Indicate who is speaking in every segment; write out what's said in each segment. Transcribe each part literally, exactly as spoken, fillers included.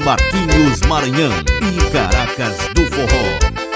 Speaker 1: Marquinhos Maranhão e Caracas do Forró.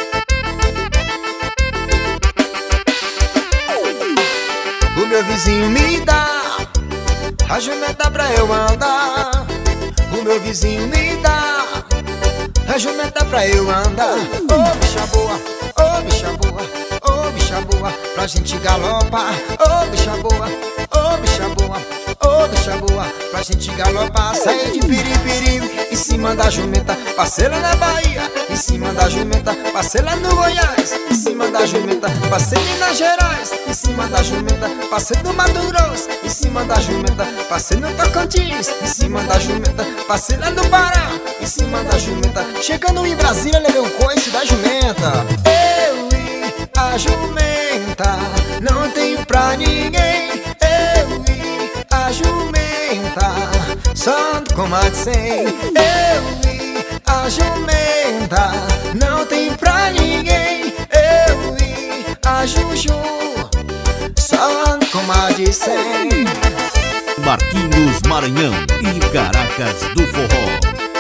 Speaker 2: O meu vizinho me dá a jumenta pra eu andar. O meu vizinho me dá a jumenta pra eu andar. Ô oh, bicha boa, ô oh, bicha boa, ô oh, bicha boa, pra gente galopar. Ô oh, bicha boa, ô oh, bicha boa, ô oh, bicha boa, pra gente galopar. Sair de piripiri em cima da jumenta, passei lá na Bahia. Em cima da jumenta, passei lá no Goiás. Em cima da jumenta, passei em Minas Gerais. Em cima da jumenta, passei no Mato Grosso. Em cima da jumenta, passei no Tocantins. Em cima da jumenta, passei lá no Pará. Em cima da jumenta, chegando em Brasília, levei um coice da jumenta. Eu e a jumenta, não tem pra ninguém. Eu e a jumenta, só ando com mais de cem. Eu e a jumenta, não tem pra ninguém. Eu e a Juju, só ando com mais de cem.
Speaker 1: Marquinhos Maranhão e Caracas do Forró.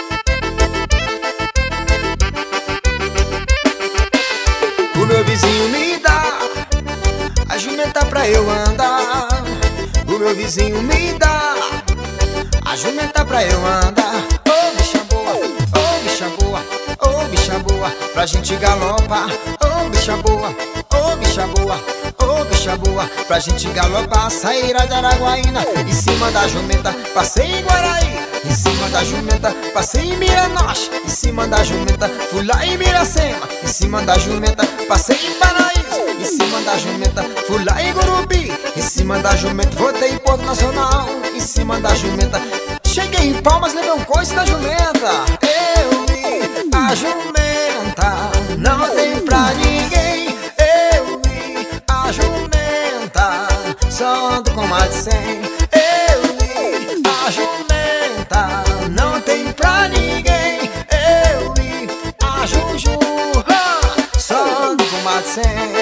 Speaker 2: O meu vizinho me dá a jumenta pra eu andar. O meu vizinho me dá a jumenta pra eu andar. Ô oh, bicha boa, ô oh, bicha boa, ô oh, bicha boa, pra gente galopar. Ô oh, bicha boa, ô oh, bicha boa, ô oh, bicha boa, pra gente galopar. Saíra de Araguaína, em cima da jumenta, passei em Guaraí. Em cima da jumenta, passei em Miranoche. Em cima da jumenta, fui lá em Miracema. Em cima da jumenta, passei em Paraíso. Em cima da jumenta, fui lá em Gurupi. Em cima da jumenta, voltei em Porto Nacional. Em cima da jumenta, cheguei em Palmas, levei um coice da jumenta. Eu e a jumenta, não tem pra ninguém. Eu e a jumenta, só ando com mais de cem. Eu e a jumenta, não tem pra ninguém. Eu e a Juju, só ando com mais de cem.